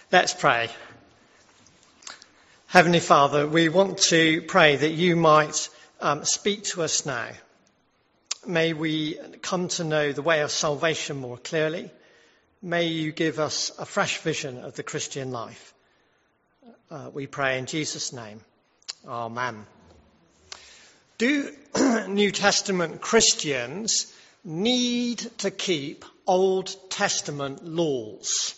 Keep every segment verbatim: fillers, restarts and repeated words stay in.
Let's pray. Heavenly Father, we want to pray that you might um, speak to us now. May we come to know the way of salvation more clearly. May you give us a fresh vision of the Christian life. Uh, we pray in Jesus' name. Amen. Do New Testament Christians need to keep Old Testament laws?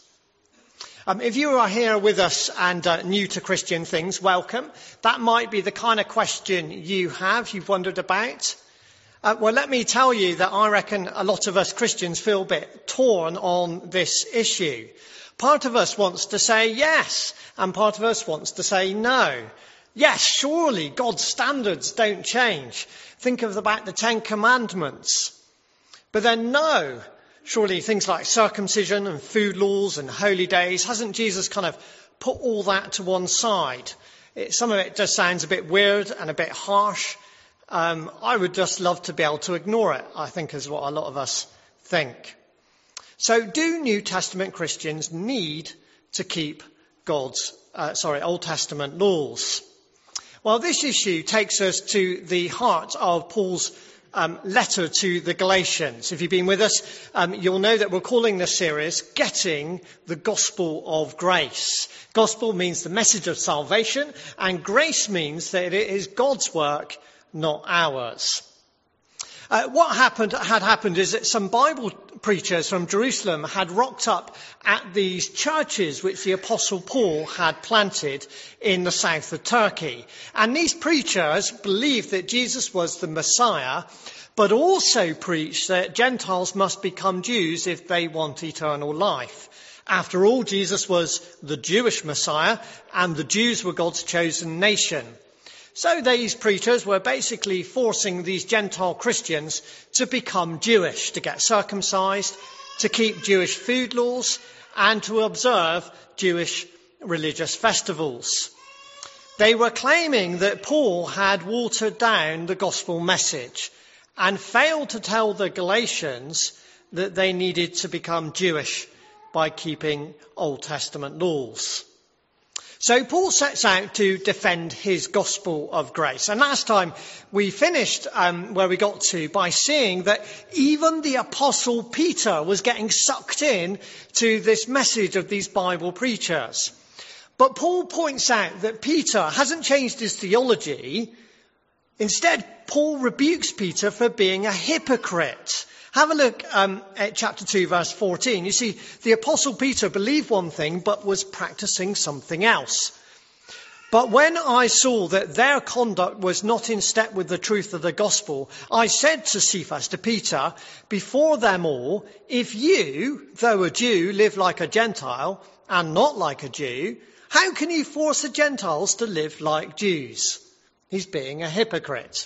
Um, if you are here with us and uh, new to Christian things, welcome. That might be the kind of question you have, you've wondered about. Uh, well, let me tell you that I reckon a lot of us Christians feel a bit torn on this issue. Part of us wants to say yes, and part of us wants to say no. Yes, surely God's standards don't change. Think of about the Ten Commandments. But then no. Surely things like circumcision and food laws and holy days, hasn't Jesus kind of put all that to one side? It, some of it just sounds a bit weird and a bit harsh. Um, I would just love to be able to ignore it, I think is what a lot of us think. So do New Testament Christians need to keep God's, uh, sorry, Old Testament laws? Well, this issue takes us to the heart of Paul's Um, letter to the Galatians. If you've been with us, um, you'll know that we're calling this series Getting the Gospel of Grace. Gospel means the message of salvation, and grace means that it is God's work, not ours. Uh, what happened had happened is that some Bible preachers from Jerusalem had rocked up at these churches which the Apostle Paul had planted in the south of Turkey. And these preachers believed that Jesus was the Messiah, but also preached that Gentiles must become Jews if they want eternal life. After all, Jesus was the Jewish Messiah, and the Jews were God's chosen nation. So these preachers were basically forcing these Gentile Christians to become Jewish, to get circumcised, to keep Jewish food laws, and to observe Jewish religious festivals. They were claiming that Paul had watered down the gospel message and failed to tell the Galatians that they needed to become Jewish by keeping Old Testament laws. So Paul sets out to defend his gospel of grace. And last time we finished um, where we got to by seeing that even the Apostle Peter was getting sucked in to this message of these Bible preachers. But Paul points out that Peter hasn't changed his theology. Instead, Paul rebukes Peter for being a hypocrite. Have a look um, at chapter two, verse fourteen. You see, the Apostle Peter believed one thing, but was practicing something else. But when I saw that their conduct was not in step with the truth of the gospel, I said to Cephas, to Peter, before them all, if you, though a Jew, live like a Gentile and not like a Jew, how can you force the Gentiles to live like Jews? He's being a hypocrite.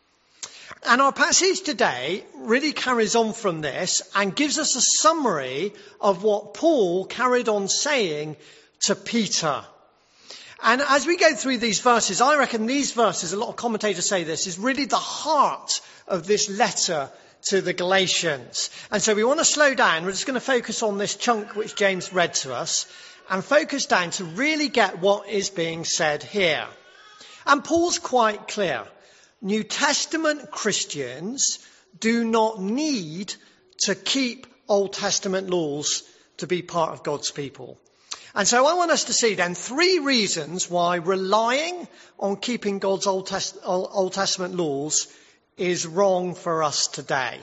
And our passage today really carries on from this and gives us a summary of what Paul carried on saying to Peter. And as we go through these verses, I reckon these verses, a lot of commentators say this, is really the heart of this letter to the Galatians. And so we want to slow down. We're just going to focus on this chunk which James read to us and focus down to really get what is being said here. And Paul's quite clear. New Testament Christians do not need to keep Old Testament laws to be part of God's people. And so I want us to see then three reasons why relying on keeping God's Old, Test- Old Testament laws is wrong for us today.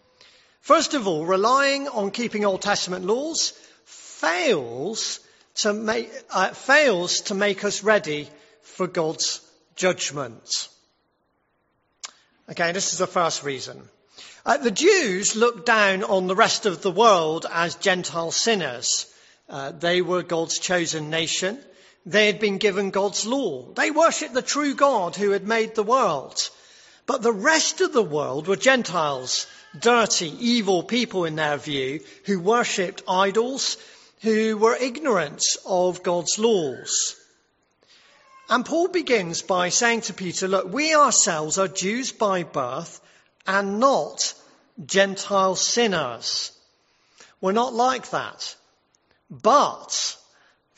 First of all, relying on keeping Old Testament laws fails to make, uh, fails to make us ready for God's judgment. Okay, this is the first reason. Uh, the Jews looked down on the rest of the world as Gentile sinners. Uh, they were God's chosen nation. They had been given God's law. They worshipped the true God who had made the world. But the rest of the world were Gentiles, dirty, evil people in their view, who worshipped idols, who were ignorant of God's laws. And Paul begins by saying to Peter, look, we ourselves are Jews by birth and not Gentile sinners. We're not like that. But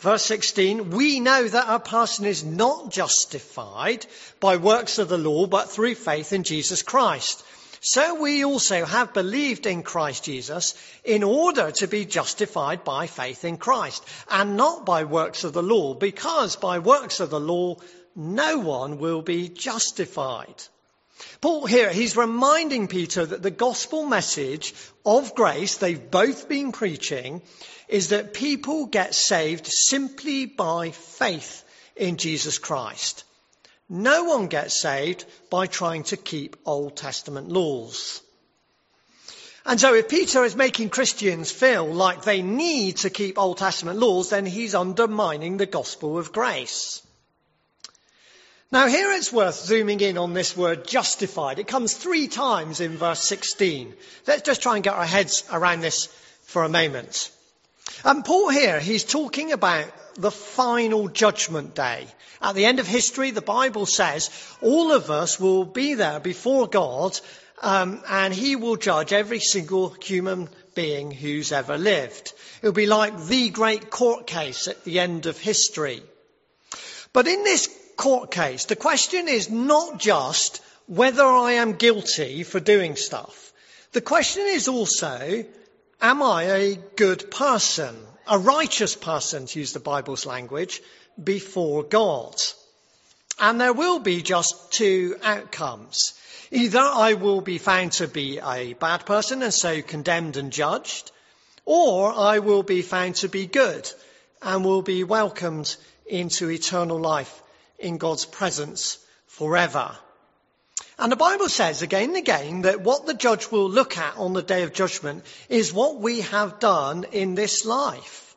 Verse sixteen, we know that a person is not justified by works of the law, but through faith in Jesus Christ. So we also have believed in Christ Jesus in order to be justified by faith in Christ, and not by works of the law, because by works of the law, no one will be justified. Paul here, he's reminding Peter that the gospel message of grace they've both been preaching is that people get saved simply by faith in Jesus Christ. No one gets saved by trying to keep Old Testament laws. And so if Peter is making Christians feel like they need to keep Old Testament laws, then he's undermining the gospel of grace. Now here it's worth zooming in on this word justified. It comes three times in verse sixteen. Let's just try and get our heads around this for a moment. And Paul here, he's talking about the final judgment day. At the end of history, the Bible says all of us will be there before God, um, and he will judge every single human being who's ever lived. It'll be like the great court case at the end of history. But in this court case, the question is not just whether I am guilty for doing stuff. The question is also, am I a good person, a righteous person, to use the Bible's language, before God? And there will be just two outcomes. Either I will be found to be a bad person and so condemned and judged, or I will be found to be good and will be welcomed into eternal life in God's presence forever. And the Bible says again and again that what the judge will look at on the day of judgment is what we have done in this life.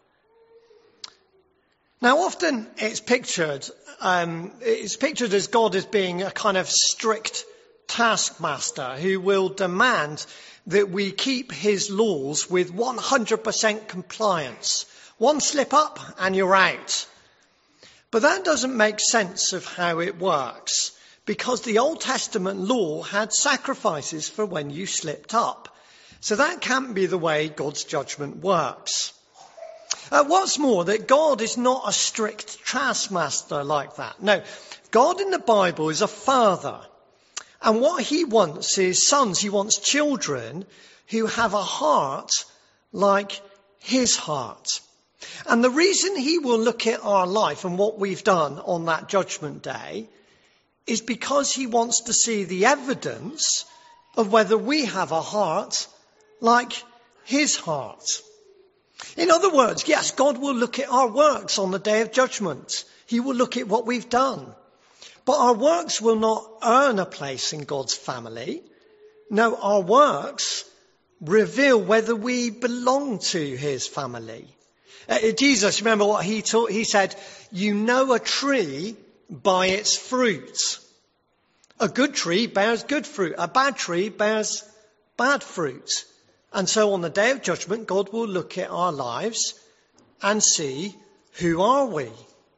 Now often it's pictured, um, it's pictured as God as being a kind of strict taskmaster who will demand that we keep his laws with one hundred percent compliance. One slip up and you're out. But that doesn't make sense of how it works, because the Old Testament law had sacrifices for when you slipped up. So that can't be the way God's judgment works. Uh, what's more, that God is not a strict taskmaster like that. No, God in the Bible is a father. And what he wants is sons, he wants children who have a heart like his heart. And the reason he will look at our life and what we've done on that judgment day is because he wants to see the evidence of whether we have a heart like his heart. In other words, yes, God will look at our works on the day of judgment. He will look at what we've done. But our works will not earn a place in God's family. No, our works reveal whether we belong to his family. Uh, Jesus, remember what he taught? He said, you know a tree by its fruit. A good tree bears good fruit. A bad tree bears bad fruit. And so on the day of judgment, God will look at our lives and see, who are we?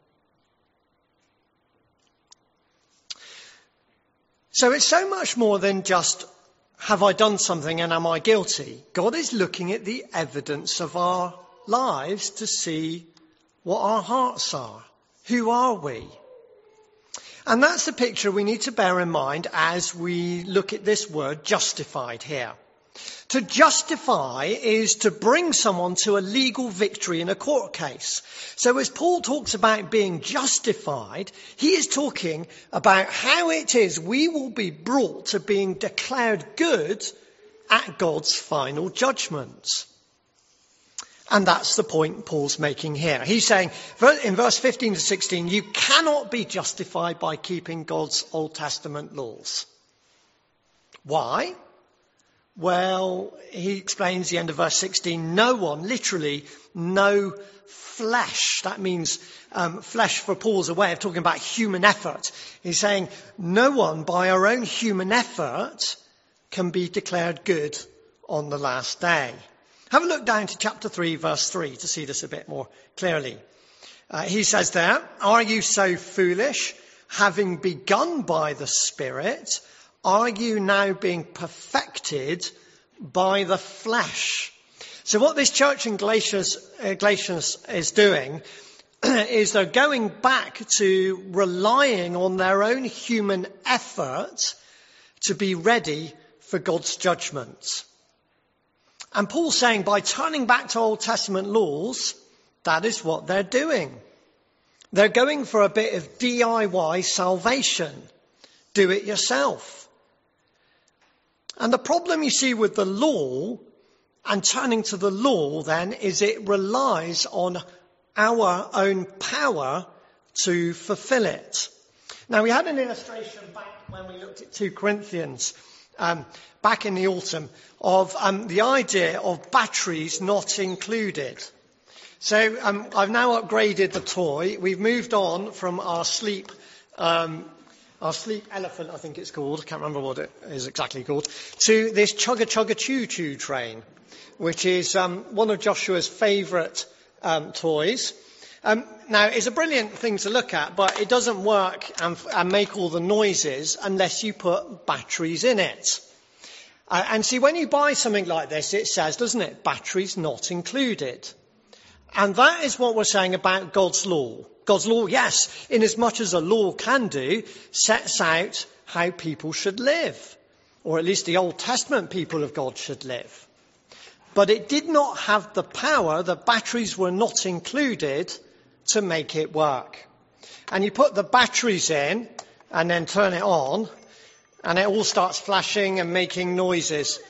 So it's so much more than just, have I done something and am I guilty? God is looking at the evidence of our lives to see what our hearts are. Who are we? And that's the picture we need to bear in mind as we look at this word justified here. To justify is to bring someone to a legal victory in a court case. So as Paul talks about being justified, he is talking about how it is we will be brought to being declared good at God's final judgment. And that's the point Paul's making here. He's saying in verse fifteen to sixteen, you cannot be justified by keeping God's Old Testament laws. Why? Well, he explains the end of verse sixteen, no one, literally no flesh. That means um, flesh for Paul's a way of talking about human effort. He's saying no one by our own human effort can be declared good on the last day. Have a look down to chapter three, verse three, to see this a bit more clearly. Uh, he says there, are you so foolish, having begun by the Spirit, are you now being perfected by the flesh? So what this church in Galatians, uh, Galatians is doing, is they're going back to relying on their own human effort to be ready for God's judgment. And Paul's saying by turning back to Old Testament laws, that is what they're doing. They're going for a bit of D I Y salvation. Do it yourself. And the problem you see with the law and turning to the law then is it relies on our own power to fulfill it. Now we had an illustration back when we looked at Second Corinthians um, back in the autumn of um, the idea of batteries not included. So um, I've now upgraded the toy. We've moved on from our sleep um, our sleep elephant, I think it's called, I can't remember what it is exactly called, to this chugga chugga choo choo train, which is um, one of Joshua's favourite um, toys. Um, now, it's a brilliant thing to look at, but it doesn't work and, and make all the noises unless you put batteries in it. Uh, and see, when you buy something like this, it says, doesn't it, batteries not included. And that is what we're saying about God's law. God's law, yes, in as much as a law can do, sets out how people should live. Or at least the Old Testament people of God should live. But it did not have the power, the batteries were not included, to make it work. And you put the batteries in and then turn it on, and it all starts flashing and making noises.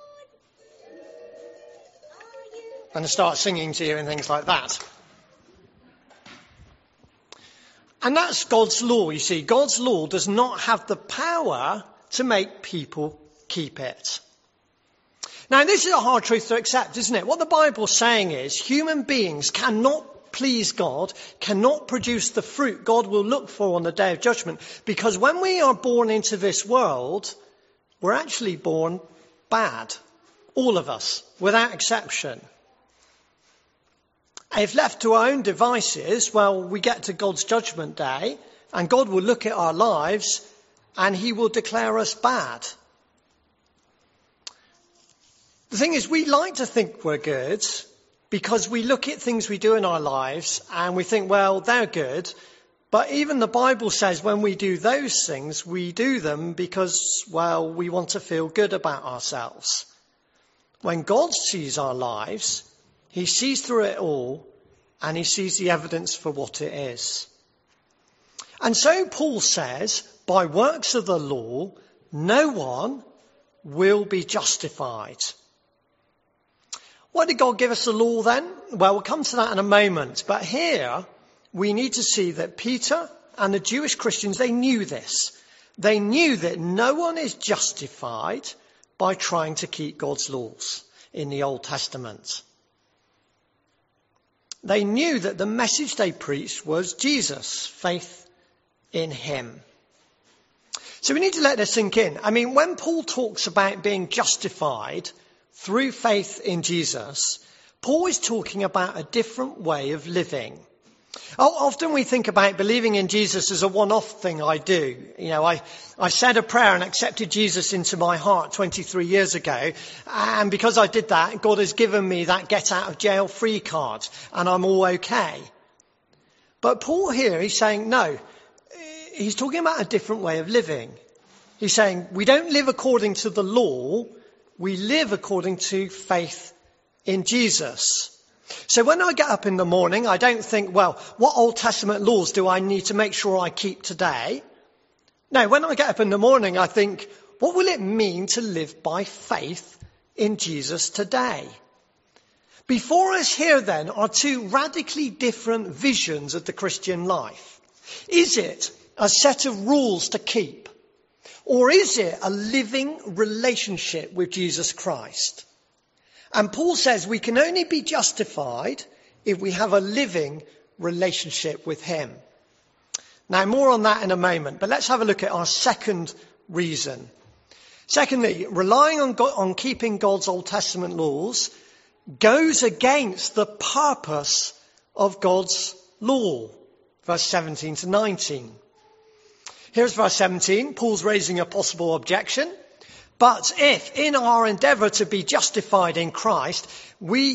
And start singing to you and things like that. And that's God's law, you see. God's law does not have the power to make people keep it. Now, this is a hard truth to accept, isn't it? What the Bible's saying is human beings cannot please God, cannot produce the fruit God will look for on the day of judgment, because when we are born into this world, we're actually born bad. All of us, without exception. If left to our own devices, well, we get to God's judgment day and God will look at our lives and he will declare us bad. The thing is, we like to think we're good because we look at things we do in our lives and we think, well, they're good. But even the Bible says when we do those things, we do them because, well, we want to feel good about ourselves. When God sees our lives, he sees through it all, and he sees the evidence for what it is. And so Paul says, by works of the law, no one will be justified. Why did God give us the law then? Well, we'll come to that in a moment. But here, we need to see that Peter and the Jewish Christians, they knew this. They knew that no one is justified by trying to keep God's laws in the Old Testament. They knew that the message they preached was Jesus, faith in him. So we need to let this sink in. I mean, when Paul talks about being justified through faith in Jesus, Paul is talking about a different way of living. Often we think about believing in Jesus as a one-off thing I do. You know, I, I said a prayer and accepted Jesus into my heart twenty-three years ago. And because I did that, God has given me that get out of jail free card and I'm all okay. But Paul here, he's saying, no, he's talking about a different way of living. He's saying we don't live according to the law. We live according to faith in Jesus. So when I get up in the morning, I don't think, well, what Old Testament laws do I need to make sure I keep today? No, when I get up in the morning, I think, what will it mean to live by faith in Jesus today? Before us here then are two radically different visions of the Christian life. Is it a set of rules to keep? Or is it a living relationship with Jesus Christ? And Paul says we can only be justified if we have a living relationship with him. Now, more on that in a moment, but let's have a look at our second reason. Secondly, relying on, God, on keeping God's Old Testament laws goes against the purpose of God's law. Verse seventeen to nineteen. Here's verse seventeen. Paul's raising a possible objection. But if in our endeavour to be justified in Christ, we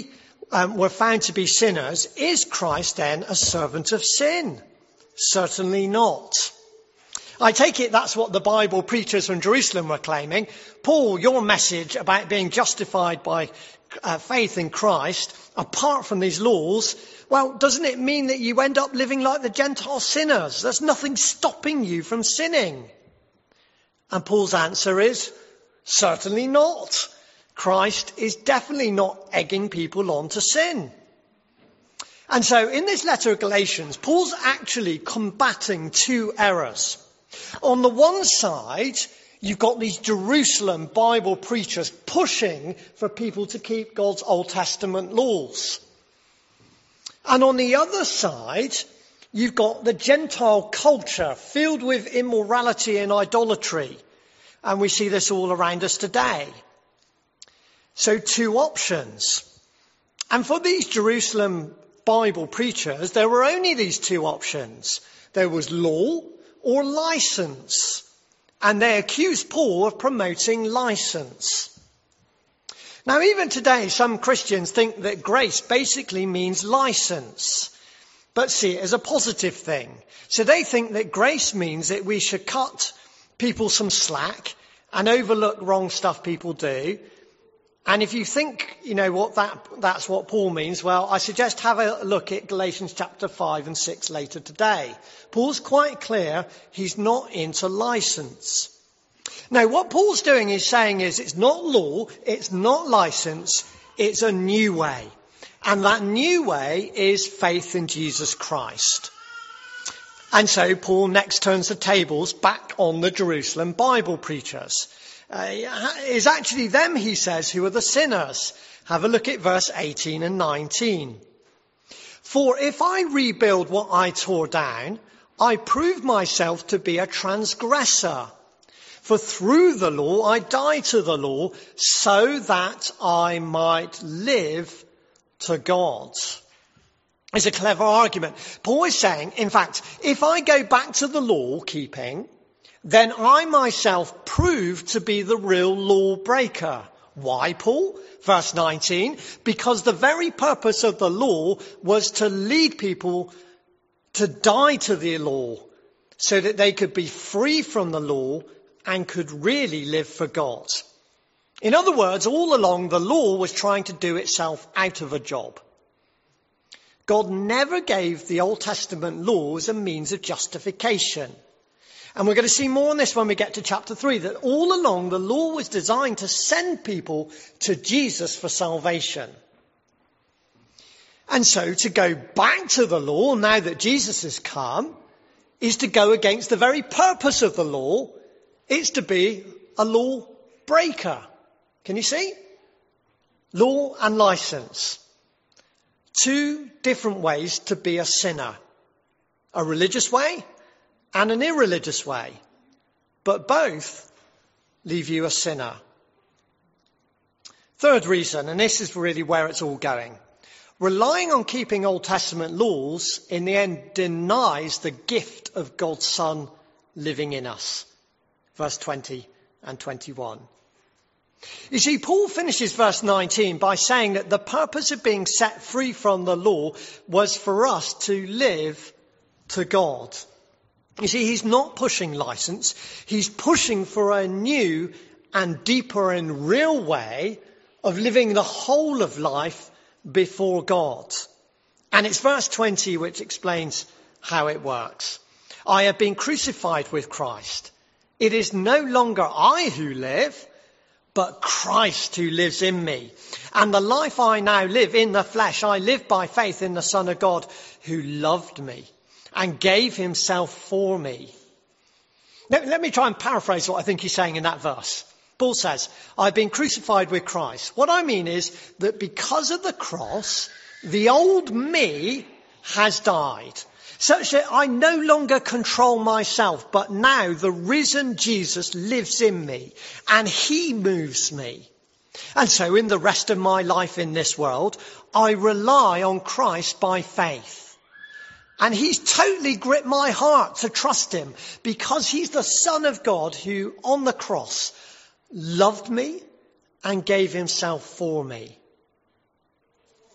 um, were found to be sinners, is Christ then a servant of sin? Certainly not. I take it that's what the Bible preachers from Jerusalem were claiming. Paul, your message about being justified by uh, faith in Christ, apart from these laws, well, doesn't it mean that you end up living like the Gentile sinners? There's nothing stopping you from sinning. And Paul's answer is, certainly not. Christ is definitely not egging people on to sin. And so in this letter of Galatians, Paul's actually combating two errors. On the one side, you've got these Jerusalem Bible preachers pushing for people to keep God's Old Testament laws. And on the other side, you've got the Gentile culture filled with immorality and idolatry. And we see this all around us today. So two options. And for these Jerusalem Bible preachers, there were only these two options. There was law or license. And they accused Paul of promoting license. Now, even today, some Christians think that grace basically means license, but see it as a positive thing. So they think that grace means that we should cut people some slack and overlook wrong stuff people do. And if you think, you know, what that that's what Paul means, well, I suggest have a look at Galatians chapter five and six later today. Paul's quite clear he's not into license. Now, what Paul's doing is saying is it's not law, it's not license, it's a new way. And that new way is faith in Jesus Christ. And so Paul next turns the tables back on the Jerusalem Bible preachers. Uh, it's actually them, he says, who are the sinners. Have a look at verse eighteen and nineteen. For if I rebuild what I tore down, I prove myself to be a transgressor. For through the law I died to the law so that I might live to God. It's a clever argument. Paul is saying, in fact, if I go back to the law keeping, then I myself prove to be the real lawbreaker. Why, Paul? Verse nineteen, because the very purpose of the law was to lead people to die to the law so that they could be free from the law and could really live for God. In other words, all along the law was trying to do itself out of a job. God never gave the Old Testament laws a means of justification. And we're going to see more on this when we get to chapter three, that all along the law was designed to send people to Jesus for salvation. And so to go back to the law, now that Jesus has come, is to go against the very purpose of the law. It's to be a law breaker. Can you see? Law and license. Two different ways to be a sinner. A religious way and an irreligious way. But both leave you a sinner. Third reason, and this is really where it's all going. Relying on keeping Old Testament laws in the end denies the gift of God's Son living in us. Verse twenty and twenty-one. You see, Paul finishes verse nineteen by saying that the purpose of being set free from the law was for us to live to God. You see, he's not pushing license. He's pushing for a new and deeper and real way of living the whole of life before God. And it's verse twenty which explains how it works. I have been crucified with Christ. It is no longer I who live, but Christ who lives in me. And the life I now live in the flesh, I live by faith in the Son of God who loved me and gave himself for me. Let, let me try and paraphrase what I think he's saying in that verse. Paul says, I've been crucified with Christ. What I mean is that because of the cross, the old me has died, such that I no longer control myself, but now the risen Jesus lives in me and he moves me. And so in the rest of my life in this world, I rely on Christ by faith. And he's totally gripped my heart to trust him because he's the Son of God who on the cross loved me and gave himself for me.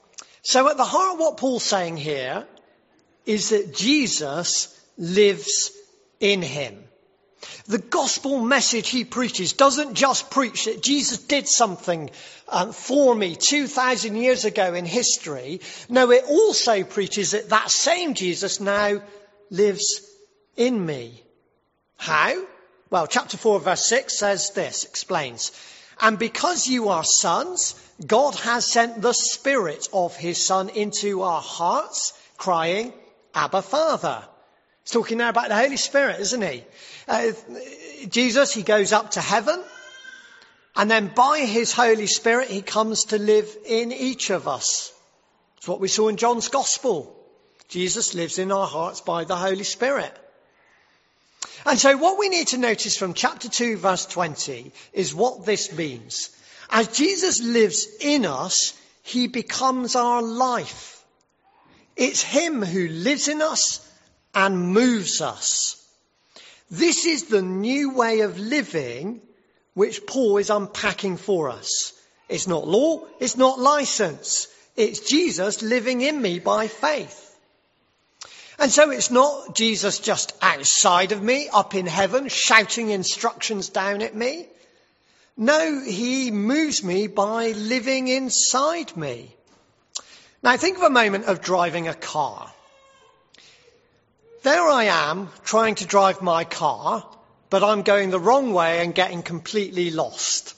So at the heart of what Paul's saying here is that Jesus lives in him. The gospel message he preaches doesn't just preach that Jesus did something um, for me two thousand years ago in history. No, it also preaches that that same Jesus now lives in me. How? Well, chapter four, verse six says this, explains. And because you are sons, God has sent the Spirit of his Son into our hearts, crying, Abba, Father. He's talking now about the Holy Spirit, isn't he? Uh, Jesus, he goes up to heaven, and then by his Holy Spirit, he comes to live in each of us. It's what we saw in John's Gospel. Jesus lives in our hearts by the Holy Spirit. And so what we need to notice from chapter two, verse twenty, is what this means. As Jesus lives in us, he becomes our life. It's him who lives in us and moves us. This is the new way of living which Paul is unpacking for us. It's not law, it's not license. It's Jesus living in me by faith. And so it's not Jesus just outside of me, up in heaven, shouting instructions down at me. No, he moves me by living inside me. Now think of a moment of driving a car. There I am trying to drive my car, but I'm going the wrong way and getting completely lost.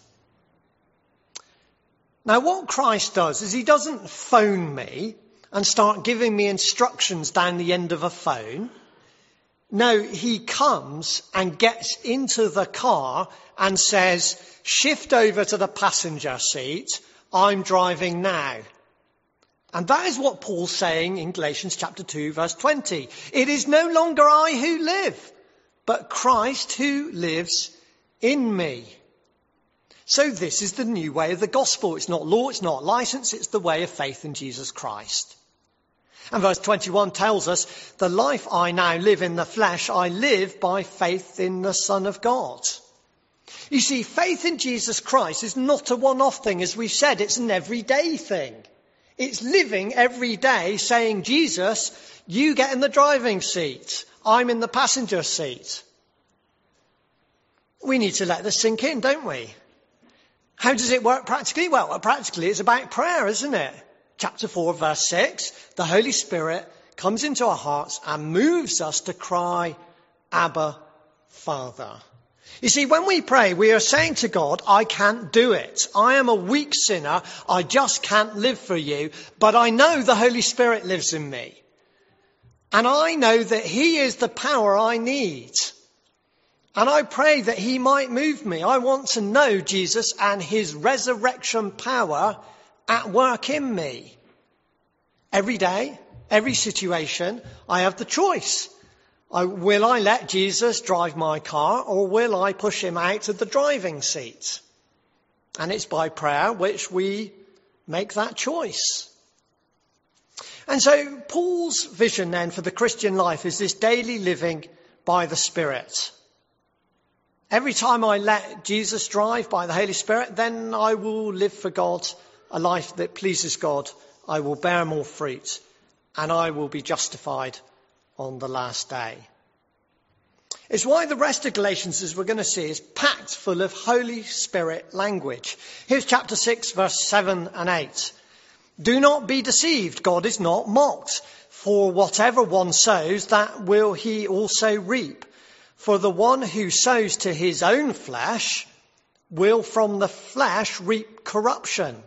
Now what Christ does is he doesn't phone me and start giving me instructions down the end of a phone. No, he comes and gets into the car and says, shift over to the passenger seat. I'm driving now. And that is what Paul's saying in Galatians chapter two, verse twenty. It is no longer I who live, but Christ who lives in me. So this is the new way of the gospel. It's not law, it's not license, it's the way of faith in Jesus Christ. And verse twenty-one tells us, the life I now live in the flesh, I live by faith in the Son of God. You see, faith in Jesus Christ is not a one-off thing. As we've said, it's an everyday thing. It's living every day saying, Jesus, you get in the driving seat. I'm in the passenger seat. We need to let this sink in, don't we? How does it work practically? Well, practically it's about prayer, isn't it? Chapter four, verse six, the Holy Spirit comes into our hearts and moves us to cry, Abba, Father. You see, when we pray, we are saying to God, I can't do it. I am a weak sinner. I just can't live for you. But I know the Holy Spirit lives in me. And I know that he is the power I need. And I pray that he might move me. I want to know Jesus and his resurrection power at work in me. Every day, every situation, I have the choice. I, will I let Jesus drive my car, or will I push him out of the driving seat? And it's by prayer which we make that choice. And so Paul's vision then for the Christian life is this daily living by the Spirit. Every time I let Jesus drive by the Holy Spirit, then I will live for God, a life that pleases God. I will bear more fruit, and I will be justified on the last day. It's why the rest of Galatians, as we're going to see, is packed full of Holy Spirit language. Here's chapter six, verse seven and eight. Do not be deceived. God is not mocked. For whatever one sows, that will he also reap. For the one who sows to his own flesh will from the flesh reap corruption.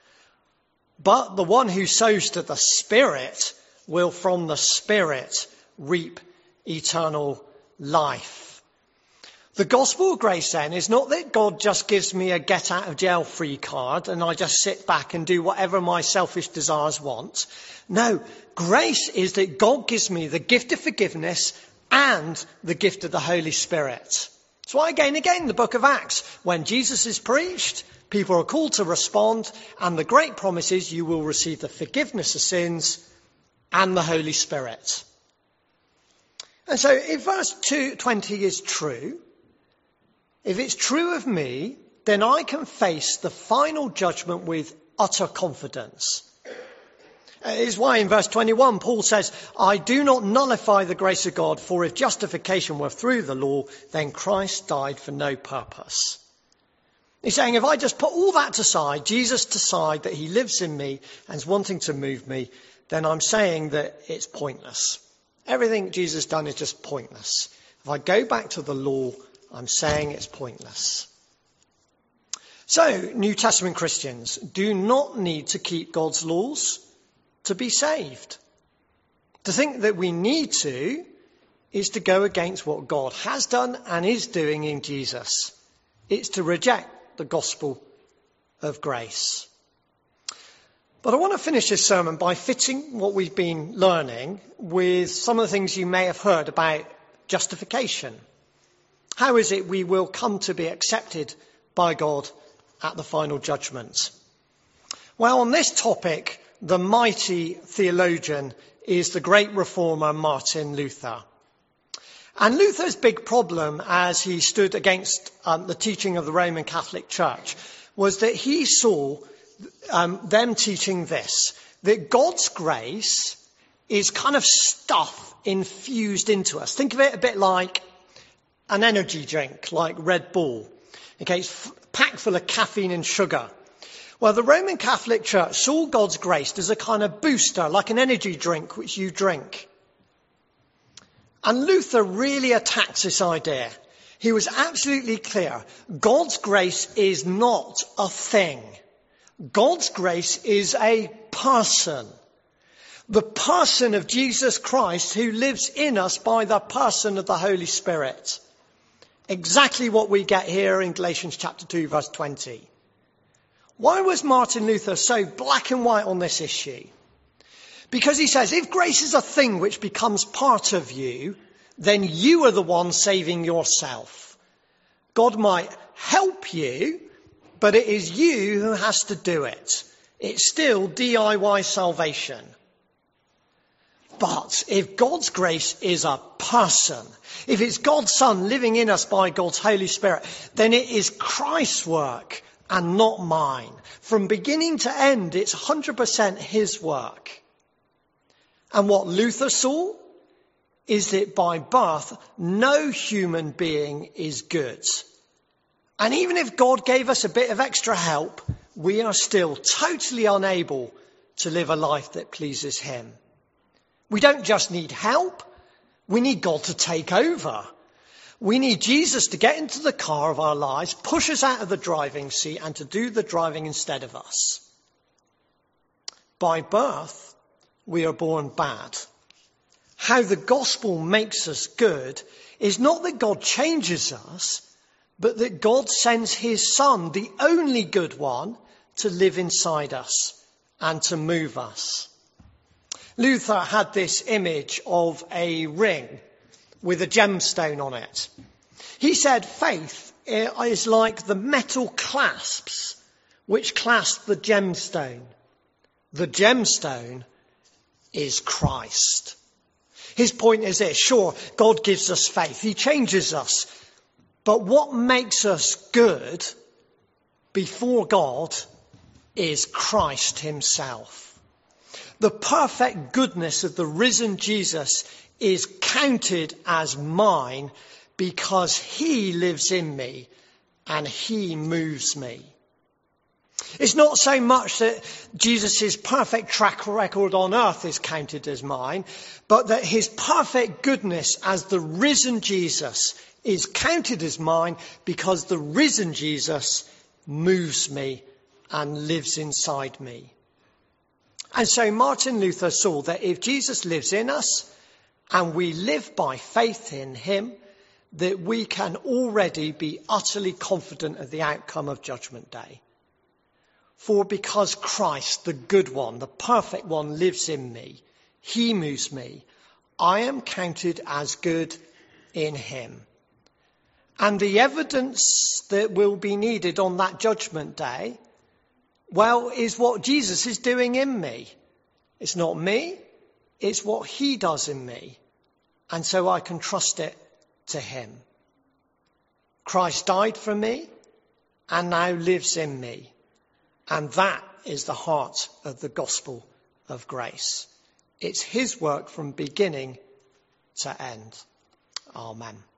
But the one who sows to the Spirit will from the Spirit reap eternal life. The gospel of grace then is not that God just gives me a get out of jail free card and I just sit back and do whatever my selfish desires want. No, grace is that God gives me the gift of forgiveness and the gift of the Holy Spirit. That's why again and again in the book of Acts, when Jesus is preached, people are called to respond, and the great promise is you will receive the forgiveness of sins and the Holy Spirit. And so if verse two twenty is true, if it's true of me, then I can face the final judgment with utter confidence. It's why in verse twenty-one, Paul says, I do not nullify the grace of God, for if justification were through the law, then Christ died for no purpose. He's saying, if I just put all that aside, Jesus decide that he lives in me and is wanting to move me, then I'm saying that it's pointless. Everything Jesus has done is just pointless. If I go back to the law, I'm saying it's pointless. So, New Testament Christians do not need to keep God's laws to be saved. To think that we need to is to go against what God has done and is doing in Jesus. It's to reject the gospel of grace. But I want to finish this sermon by fitting what we've been learning with some of the things you may have heard about justification. How is it we will come to be accepted by God at the final judgment? Well, on this topic, the mighty theologian is the great reformer Martin Luther. And Luther's big problem as he stood against um, the teaching of the Roman Catholic Church was that he saw um, them teaching this, that God's grace is kind of stuff infused into us. Think of it a bit like an energy drink, like Red Bull. Okay, it's f- packed full of caffeine and sugar. Well, the Roman Catholic Church saw God's grace as a kind of booster, like an energy drink which you drink. And Luther really attacks this idea. He was absolutely clear. God's grace is not a thing. God's grace is a person. The person of Jesus Christ who lives in us by the person of the Holy Spirit. Exactly what we get here in Galatians chapter two, verse twenty. Why was Martin Luther so black and white on this issue? Because he says, if grace is a thing which becomes part of you, then you are the one saving yourself. God might help you, but it is you who has to do it. It's still D I Y salvation. But if God's grace is a person, if it's God's Son living in us by God's Holy Spirit, then it is Christ's work and not mine. From beginning to end, it's one hundred percent his work. And what Luther saw is that by birth, no human being is good. And even if God gave us a bit of extra help, we are still totally unable to live a life that pleases him. We don't just need help. We need God to take over. We need Jesus to get into the car of our lives, push us out of the driving seat and to do the driving instead of us. By birth, we are born bad. How the gospel makes us good is not that God changes us, but that God sends his Son, the only good one, to live inside us and to move us. Luther had this image of a ring with a gemstone on it. He said faith is like the metal clasps which clasp the gemstone. The gemstone is Christ. His point is this: sure, God gives us faith. He changes us. But what makes us good before God is Christ himself. The perfect goodness of the risen Jesus is counted as mine because he lives in me and he moves me. It's not so much that Jesus' perfect track record on earth is counted as mine, but that his perfect goodness as the risen Jesus is counted as mine because the risen Jesus moves me and lives inside me. And so Martin Luther saw that if Jesus lives in us and we live by faith in him, that we can already be utterly confident of the outcome of Judgment Day. For because Christ, the good one, the perfect one, lives in me, he moves me, I am counted as good in him. And the evidence that will be needed on that Judgment Day, well, is what Jesus is doing in me. It's not me, it's what he does in me. And so I can trust it to him. Christ died for me and now lives in me. And that is the heart of the gospel of grace. It's his work from beginning to end. Amen.